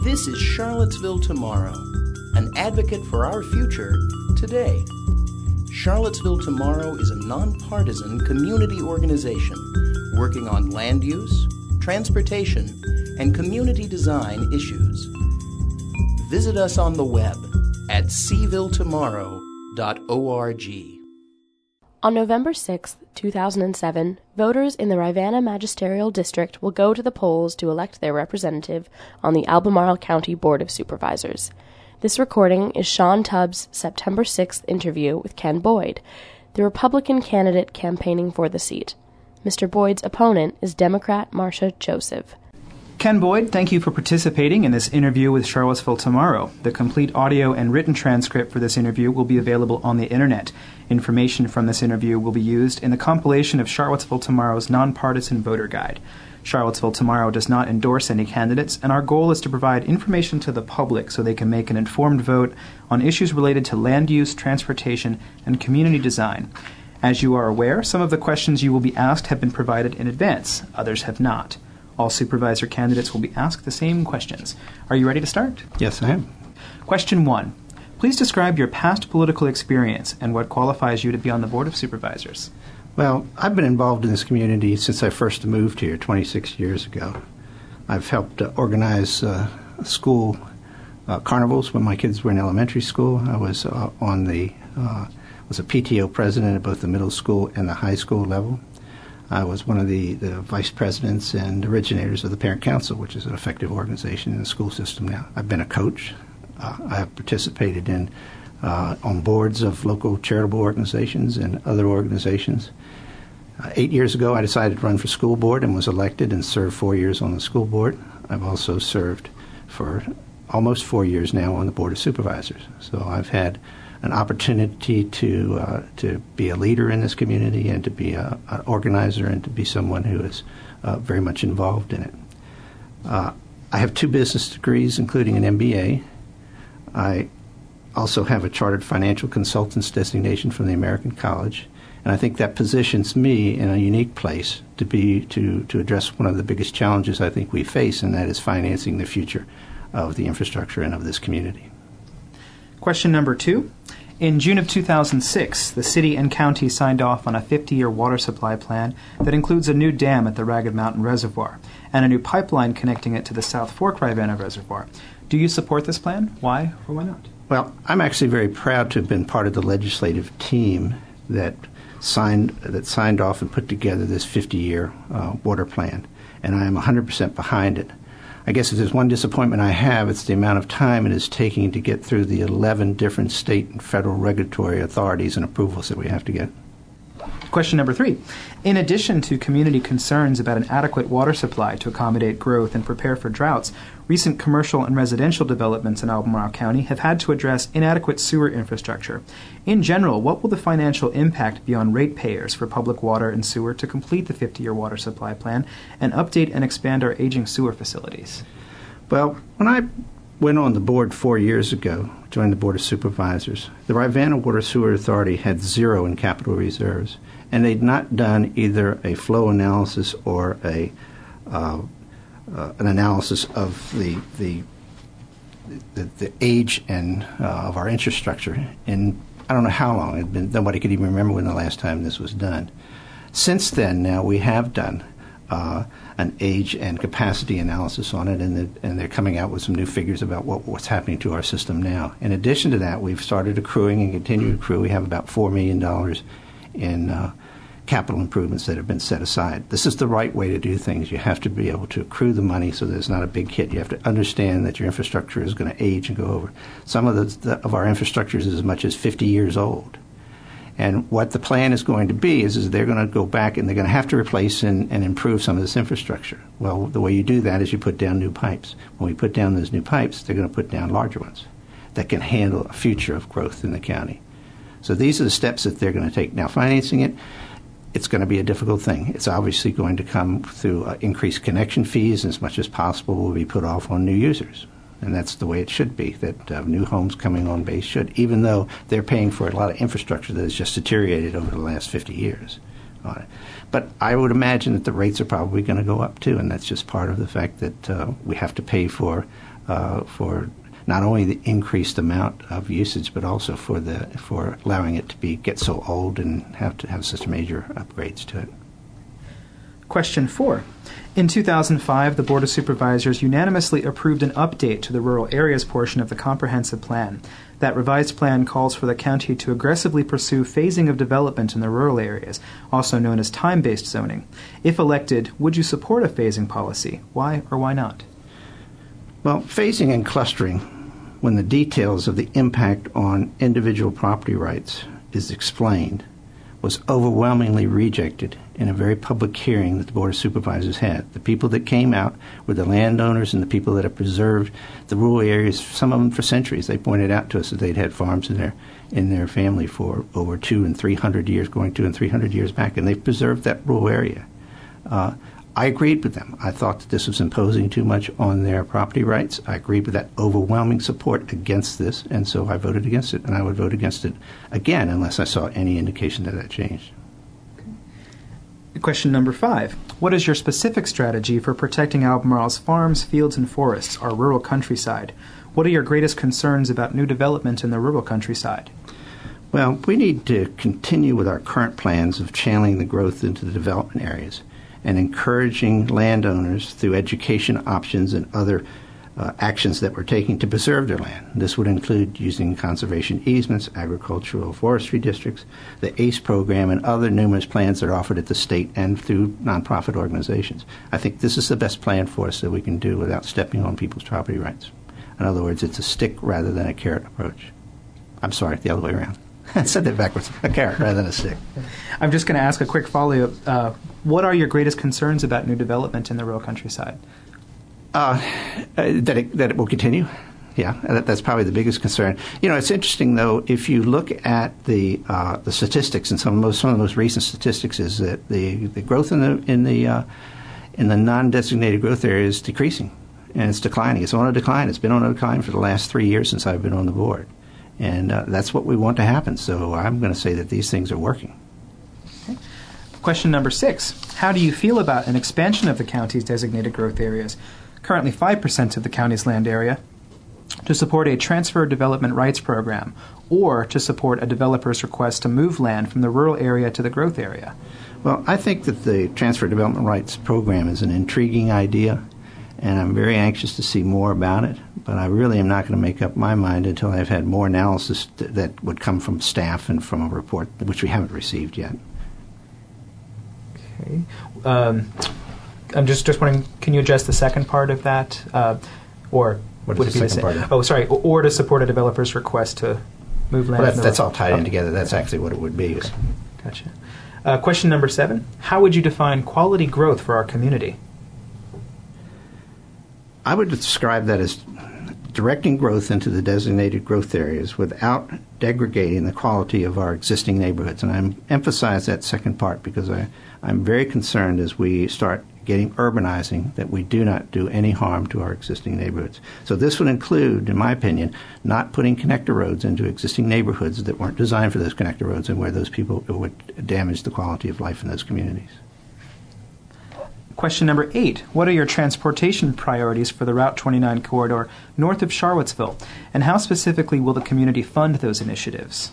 This is Charlottesville Tomorrow, an advocate for our future today. Charlottesville Tomorrow is a nonpartisan community organization working on land use, transportation, and community design issues. Visit us on the web at cvilletomorrow.org. On November 6, 2007, voters in the Rivanna Magisterial District will go to the polls to elect their representative on the Albemarle County Board of Supervisors. This recording is Sean Tubbs' September 6th interview with Ken Boyd, the Republican candidate campaigning for the seat. Mr. Boyd's opponent is Democrat Marcia Joseph. Ken Boyd, thank you for participating in this interview with Charlottesville Tomorrow. The complete audio and written transcript for this interview will be available on the Internet. Information from this interview will be used in the compilation of Charlottesville Tomorrow's nonpartisan voter guide. Charlottesville Tomorrow does not endorse any candidates, and our goal is to provide information to the public so they can make an informed vote on issues related to land use, transportation, and community design. As you are aware, some of the questions you will be asked have been provided in advance, others have not. All supervisor candidates will be asked the same questions. Are you ready to start? Yes, I am. Question 1. Please describe your past political experience and what qualifies you to be on the Board of Supervisors. Well, I've been involved in this community since I first moved here 26 years ago. I've helped organize school carnivals when my kids were in elementary school. I was was a PTO president at both the middle school and the high school level. I was one of the vice presidents and originators of the Parent Council, which is an effective organization in the school system now. I've been a coach. I have participated on boards of local charitable organizations and other organizations. 8 years ago, I decided to run for school board and was elected and served 4 years on the school board. I've also served for almost 4 years now on the Board of Supervisors. So I've had an opportunity to be a leader in this community and to be an organizer and to be someone who is very much involved in it. I have 2 business degrees, including an MBA. I also have a chartered financial consultant's designation from the American College, and I think that positions me in a unique place to address one of the biggest challenges I think we face, and that is financing the future of the infrastructure and of this community. Question number 2. In June of 2006, the city and county signed off on a 50-year water supply plan that includes a new dam at the Ragged Mountain Reservoir and a new pipeline connecting it to the South Fork Rivanna Reservoir. Do you support this plan? Why or why not? Well, I'm actually very proud to have been part of the legislative team that signed off and put together this 50-year water plan, and I am 100% behind it. I guess if there's one disappointment I have, it's the amount of time it is taking to get through the 11 different state and federal regulatory authorities and approvals that we have to get. Question number 3. In addition to community concerns about an adequate water supply to accommodate growth and prepare for droughts, recent commercial and residential developments in Albemarle County have had to address inadequate sewer infrastructure. In general, what will the financial impact be on ratepayers for public water and sewer to complete the 50-year water supply plan and update and expand our aging sewer facilities? Well, when I went on the board 4 years ago, joined the Board of Supervisors, the Rivanna Water Sewer Authority had 0 in capital reserves, and they'd not done either a flow analysis or an analysis of the age and of our infrastructure. And I don't know how long it'd been. Nobody could even remember when the last time this was done. Since then, now we have done an age and capacity analysis on it, and they're coming out with some new figures about what's happening to our system now. In addition to that, we've started accruing and continue to accrue. We have about $4 million in capital improvements that have been set aside. This is the right way to do things. You have to be able to accrue the money so there's not a big hit. You have to understand that your infrastructure is going to age and go over. Some of our infrastructure is as much as 50 years old. And what the plan is going to be is they're going to go back and they're going to have to replace and improve some of this infrastructure. Well, the way you do that is you put down new pipes. When we put down those new pipes, they're going to put down larger ones that can handle a future of growth in the county. So these are the steps that they're going to take. Now, financing it, it's going to be a difficult thing. It's obviously going to come through increased connection fees, and as much as possible will be put off on new users. And that's the way it should be, that new homes coming on base should, even though they're paying for a lot of infrastructure that has just deteriorated over the last 50 years. But I would imagine that the rates are probably going to go up, too, and that's just part of the fact that we have to pay for for not only the increased amount of usage, but also for allowing it to get so old and have to have such major upgrades to it. Question 4. In 2005, the Board of Supervisors unanimously approved an update to the rural areas portion of the comprehensive plan. That revised plan calls for the county to aggressively pursue phasing of development in the rural areas, also known as time-based zoning. If elected, would you support a phasing policy? Why or why not? Well, phasing and clustering, when the details of the impact on individual property rights is explained, was overwhelmingly rejected in a very public hearing that the Board of Supervisors had. The people that came out were the landowners and the people that have preserved the rural areas, some of them for centuries. They pointed out to us that they'd had farms in their family for over 200 and 300 years, going 200 and 300 years back, and they've preserved that rural area. I agreed with them. I thought that this was imposing too much on their property rights. I agreed with that overwhelming support against this, and so I voted against it, and I would vote against it again unless I saw any indication that changed. Question number 5. What is your specific strategy for protecting Albemarle's farms, fields, and forests, our rural countryside? What are your greatest concerns about new development in the rural countryside? Well, we need to continue with our current plans of channeling the growth into the development areas and encouraging landowners through education options and other actions that we're taking to preserve their land. This would include using conservation easements, agricultural forestry districts, the ACE program, and other numerous plans that are offered at the state and through nonprofit organizations. I think this is the best plan for us that we can do without stepping on people's property rights. In other words, it's a stick rather than a carrot approach. I'm sorry, the other way around. I said that backwards. A carrot rather than a stick. I'm just going to ask a quick follow-up. What are your greatest concerns about new development in the rural countryside? That it will continue. Yeah, that's probably the biggest concern. You know, it's interesting though. If you look at the statistics, and some of the most recent statistics is that the growth in the non-designated growth area is decreasing, and it's declining. It's on a decline. It's been on a decline for the last 3 years since I've been on the board, and that's what we want to happen. So I'm going to say that these things are working. Okay. Question number 6. How do you feel about an expansion of the county's designated growth areas, currently 5% of the county's land area, to support a transfer development rights program, or to support a developer's request to move land from the rural area to the growth area? Well, I think that the transfer development rights program is an intriguing idea, and I'm very anxious to see more about it, but I really am not going to make up my mind until I've had more analysis that would come from staff and from a report, which we haven't received yet. Okay. I'm just wondering, can you address the second part of that? Or what would is it be the second part of it? Oh, sorry. Or to support a developer's request to move land. Well, that's all tied in together. That's actually what it would be. Okay. Gotcha. Question number 7. How would you define quality growth for our community? I would describe that as directing growth into the designated growth areas without degrading the quality of our existing neighborhoods. And I emphasize that second part because I'm very concerned as we start getting urbanizing that we do not do any harm to our existing neighborhoods. So this would include, in my opinion, not putting connector roads into existing neighborhoods that weren't designed for those connector roads and where those people would damage the quality of life in those communities. Question number 8. What are your transportation priorities for the Route 29 corridor north of Charlottesville, and how specifically will the community fund those initiatives?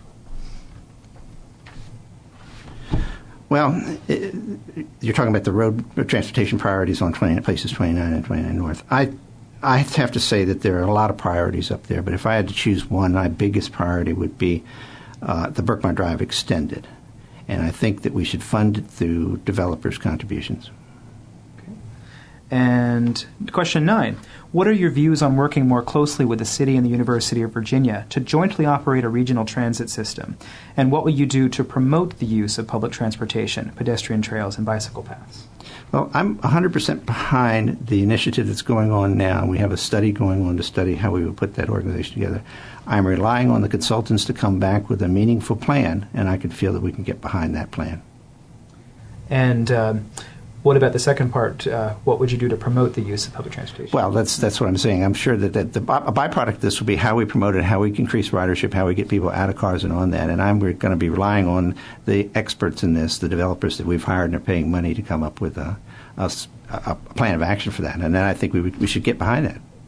Well, you're talking about the road transportation priorities on places 29 and 29 North. I have to say that there are a lot of priorities up there, but if I had to choose one, my biggest priority would be the Berkmar Drive extended. And I think that we should fund it through developers' contributions. Okay. And question 9. What are your views on working more closely with the city and the University of Virginia to jointly operate a regional transit system? And what will you do to promote the use of public transportation, pedestrian trails, and bicycle paths? Well, I'm 100% behind the initiative that's going on now. We have a study going on to study how we would put that organization together. I'm relying on the consultants to come back with a meaningful plan, and I can feel that we can get behind that plan. And what about the second part? What would you do to promote the use of public transportation? Well, that's what I'm saying. I'm sure that a byproduct of this will be how we promote it, how we increase ridership, how we get people out of cars and on that. And I'm going to be relying on the experts in this, the developers that we've hired and are paying money to come up with a plan of action for that. And then I think we should get behind that.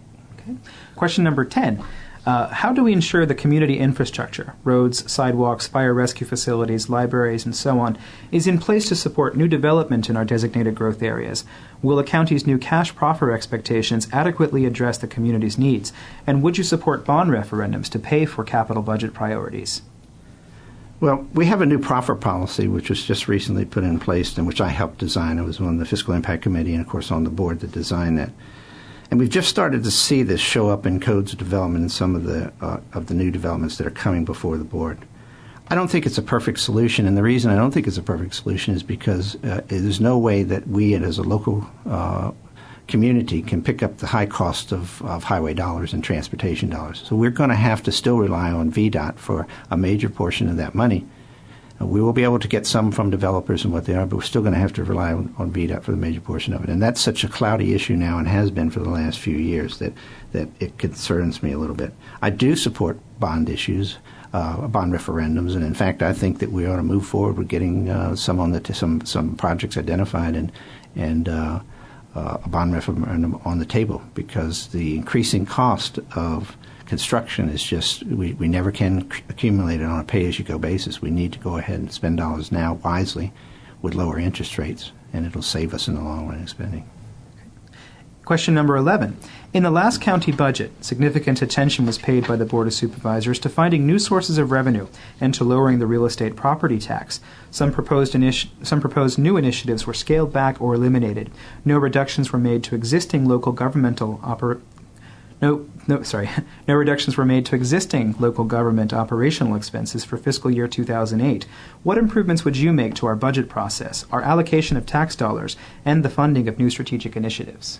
Okay. Question number 10. How do we ensure the community infrastructure, roads, sidewalks, fire rescue facilities, libraries, and so on, is in place to support new development in our designated growth areas? Will the county's new cash proffer expectations adequately address the community's needs? And would you support bond referendums to pay for capital budget priorities? Well, we have a new proffer policy, which was just recently put in place and which I helped design. I was on the Fiscal Impact Committee and, of course, on the board that designed that. And we've just started to see this show up in codes of development in some of the new developments that are coming before the board. I don't think it's a perfect solution, and the reason I don't think it's a perfect solution is because there's no way that we as a local community can pick up the high cost of highway dollars and transportation dollars. So we're going to have to still rely on VDOT for a major portion of that money. We will be able to get some from developers and what they are, but we're still going to have to rely on VDOT for the major portion of it. And that's such a cloudy issue now and has been for the last few years that it concerns me a little bit. I do support bond issues, bond referendums, and in fact I think that we ought to move forward with getting some projects identified and a bond referendum on the table, because the increasing cost of construction is just, we never can accumulate it on a pay-as-you-go basis. We need to go ahead and spend dollars now wisely with lower interest rates, and it'll save us in the long run in spending. Question number 11. In the last county budget, significant attention was paid by the Board of Supervisors to finding new sources of revenue and to lowering the real estate property tax. Some proposed new initiatives were scaled back or eliminated. No reductions were made to existing local governmental No reductions were made to existing local government operational expenses for fiscal year 2008. What improvements would you make to our budget process, our allocation of tax dollars, and the funding of new strategic initiatives?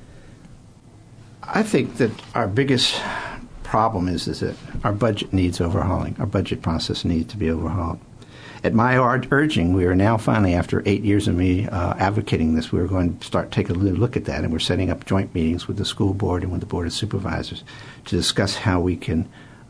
I think that our biggest problem is that our budget needs overhauling. Our budget process needs to be overhauled. At my urging, we are now finally, after 8 years of me advocating this, we're going to start taking a look at that, and we're setting up joint meetings with the school board and with the Board of Supervisors to discuss how we can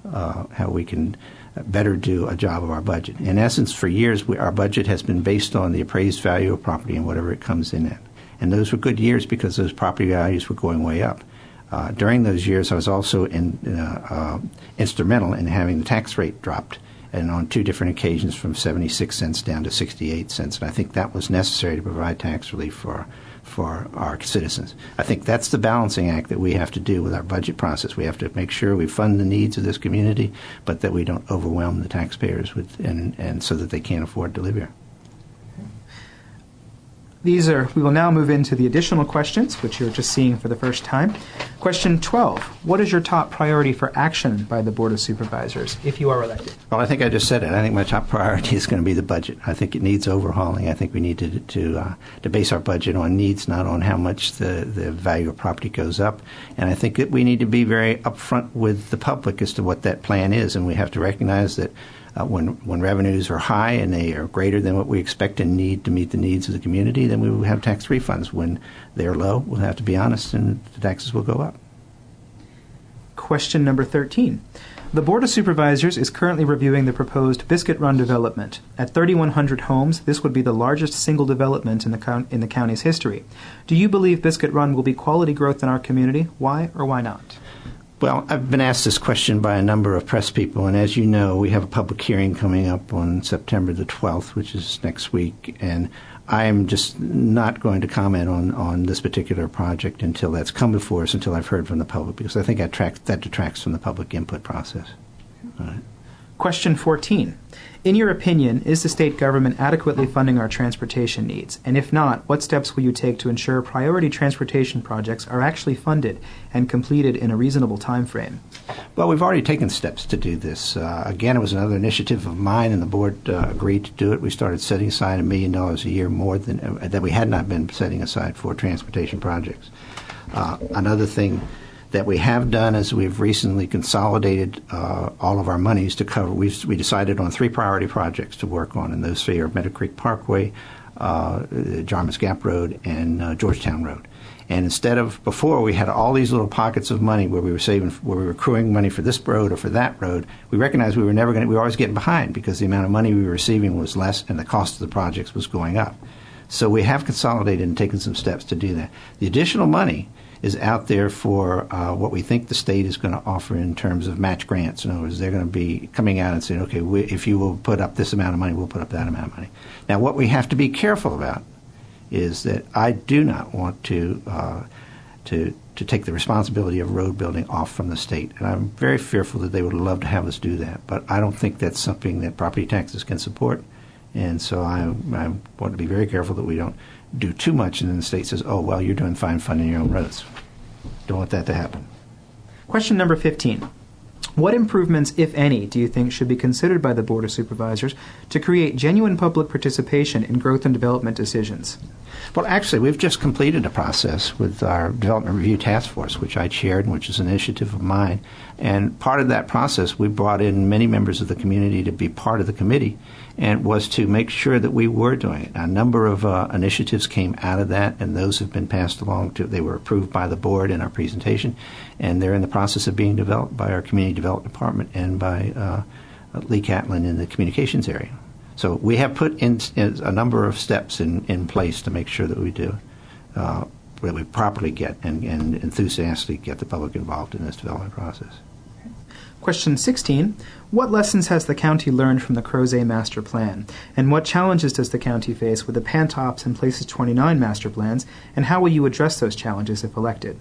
better do a job of our budget. In essence, for years, our budget has been based on the appraised value of property and whatever it comes in at. And those were good years because those property values were going way up. During those years, I was also instrumental in having the tax rate dropped, and on 2 different occasions from 76 cents down to 68 cents. And I think that was necessary to provide tax relief for our citizens. I think that's the balancing act that we have to do with our budget process. We have to make sure we fund the needs of this community, but that we don't overwhelm the taxpayers and so that they can't afford to live here. We will now move into the additional questions, which you're just seeing for the first time. Question 12. What is your top priority for action by the Board of Supervisors if you are elected? Well, I think I just said it. I think my top priority is going to be the budget. I think it needs overhauling. I think we need to base our budget on needs, not on how much the value of property goes up. And I think that we need to be very upfront with the public as to what that plan is. And we have to recognize that when revenues are high and they are greater than what we expect and need to meet the needs of the community, then we will have tax refunds. When they're low, we'll have to be honest, and the taxes will go up. Question number 13. The Board of Supervisors is currently reviewing the proposed Biscuit Run development. At 3,100 homes, this would be the largest single development in the county's history. Do you believe Biscuit Run will be quality growth in our community? Why or why not? Well, I've been asked this question by a number of press people, and as you know, we have a public hearing coming up on September the 12th, which is next week, and I am just not going to comment on this particular project until that's come before us, until I've heard from the public, because I think that detracts from the public input process. All right. Question 14. In your opinion, is the state government adequately funding our transportation needs? And if not, what steps will you take to ensure priority transportation projects are actually funded and completed in a reasonable time frame? Well, we've already taken steps to do this. Again, it was another initiative of mine, and the board agreed to do it. We started setting aside $1 million a year more than that we had not been setting aside for transportation projects. Another thing that we have done is we've recently consolidated all of our monies to cover. We decided on 3 priority projects to work on, and those 3 are Meadow Creek Parkway, Jarmus Gap Road, and Georgetown Road. And instead of before, we had all these little pockets of money where we were accruing money for this road or for that road. We recognized we were always getting behind because the amount of money we were receiving was less and the cost of the projects was going up. So we have consolidated and taken some steps to do that. The additional money is out there for what we think the state is going to offer in terms of match grants. In other words, they're going to be coming out and saying, okay, if you will put up this amount of money, we'll put up that amount of money. Now, what we have to be careful about is that I do not want to take the responsibility of road building off from the state. And I'm very fearful that they would love to have us do that. But I don't think that's something that property taxes can support. And so I want to be very careful that we don't do too much and then the state says, oh, well, you're doing fine funding your own roads. Don't want that to happen. Question number 15. What improvements, if any, do you think should be considered by the Board of Supervisors to create genuine public participation in growth and development decisions? Well, actually, we've just completed a process with our Development Review Task Force, which I chaired and which is an initiative of mine. And part of that process, we brought in many members of the community to be part of the committee, and was to make sure that we were doing it. A number of initiatives came out of that, and those have been passed along to, they were approved by the board in our presentation, and they're in the process of being developed by our Community Development Department and by Lee Catlin in the communications area. So we have put in a number of steps in place to make sure that we do, that we properly get and enthusiastically get the public involved in this development process. Question 16. What lessons has the county learned from the Crozet Master Plan? And what challenges does the county face with the Pantops and Places 29 master plans? And how will you address those challenges if elected?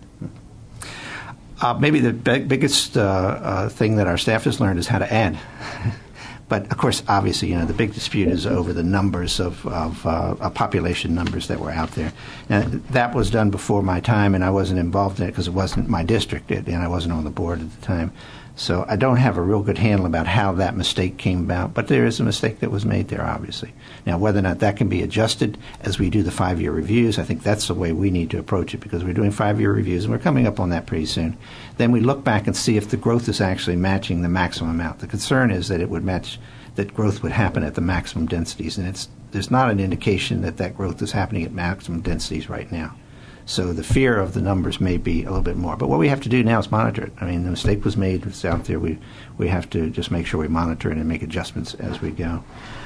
Maybe the biggest thing that our staff has learned is how to add. But, of course, obviously, the big dispute is over the numbers of population numbers that were out there. Now, that was done before my time, and I wasn't involved in it because it wasn't my district, and I wasn't on the board at the time. So I don't have a real good handle about how that mistake came about, but there is a mistake that was made there, obviously. Now, whether or not that can be adjusted as we do the 5-year reviews, I think that's the way we need to approach it, because we're doing 5-year reviews, and we're coming up on that pretty soon. Then we look back and see if the growth is actually matching the maximum amount. The concern is that it would match, that growth would happen at the maximum densities, and there's not an indication that that growth is happening at maximum densities right now. So the fear of the numbers may be a little bit more. But what we have to do now is monitor it. I mean, the mistake was made. It's out there. We have to just make sure we monitor it and make adjustments as we go.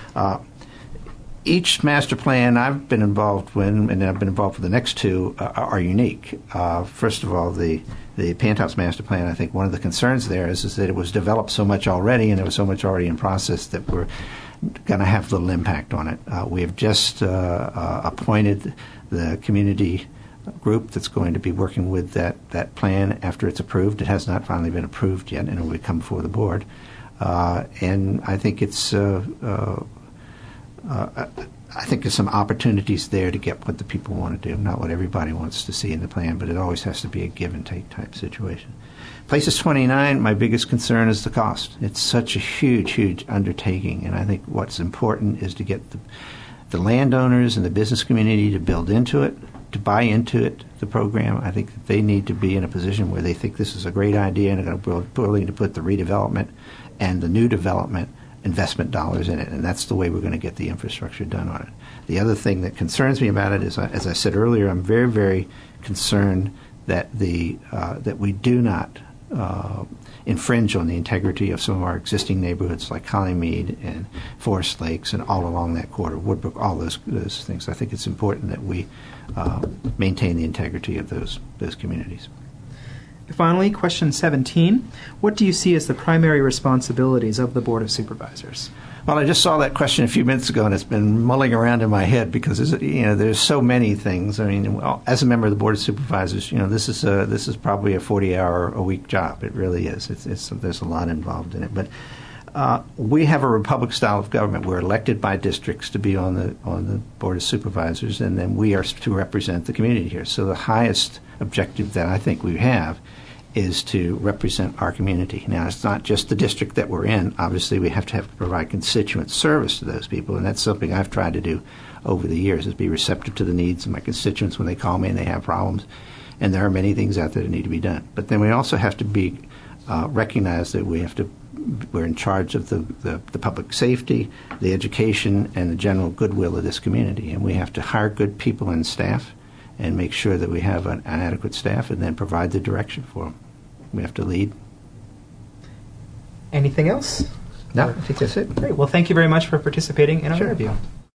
Each master plan I've been involved in, and I've been involved with the next two, are unique. First of all, the Pantops master plan, I think one of the concerns there is that it was developed so much already, and there was so much already in process that we're going to have little impact on it. We have just appointed the community group that's going to be working with that plan after it's approved. It has not finally been approved yet, and it will come before the board. And I think it's I think there's some opportunities there to get what the people want to do, not what everybody wants to see in the plan, but it always has to be a give and take type situation. Places 29, my biggest concern is the cost. It's such a huge, huge undertaking, and I think what's important is to get the landowners and the business community to build into it, to buy into it, the program. I think that they need to be in a position where they think this is a great idea and are going to be willing to put the redevelopment and the new development investment dollars in it, and that's the way we're going to get the infrastructure done on it. The other thing that concerns me about it is, as I said earlier, I'm very, very concerned that that we do not infringe on the integrity of some of our existing neighborhoods like Hollymead and Forest Lakes and all along that corridor, Woodbrook, all those things. I think it's important that we maintain the integrity of those communities. Finally, question 17. What do you see as the primary responsibilities of the Board of Supervisors? Well, I just saw that question a few minutes ago, and it's been mulling around in my head because there's so many things. I mean, as a member of the Board of Supervisors, this is probably a 40-hour-a-week job. It really is. There's a lot involved in it. But we have a republic style of government. We're elected by districts to be on the Board of Supervisors, and then we are to represent the community here. So the highest objective that I think we have is to represent our community. Now, it's not just the district that we're in. Obviously, we have to provide constituent service to those people, and that's something I've tried to do over the years, is be receptive to the needs of my constituents when they call me and they have problems. And there are many things out there that need to be done. But then we also have to recognize that we're in charge of the public safety, the education, and the general goodwill of this community. And we have to hire good people and staff and make sure that we have an adequate staff and then provide the direction for them. We have to lead. Anything else? No, I think that's it. Great. Well, thank you very much for participating in our Sure. interview.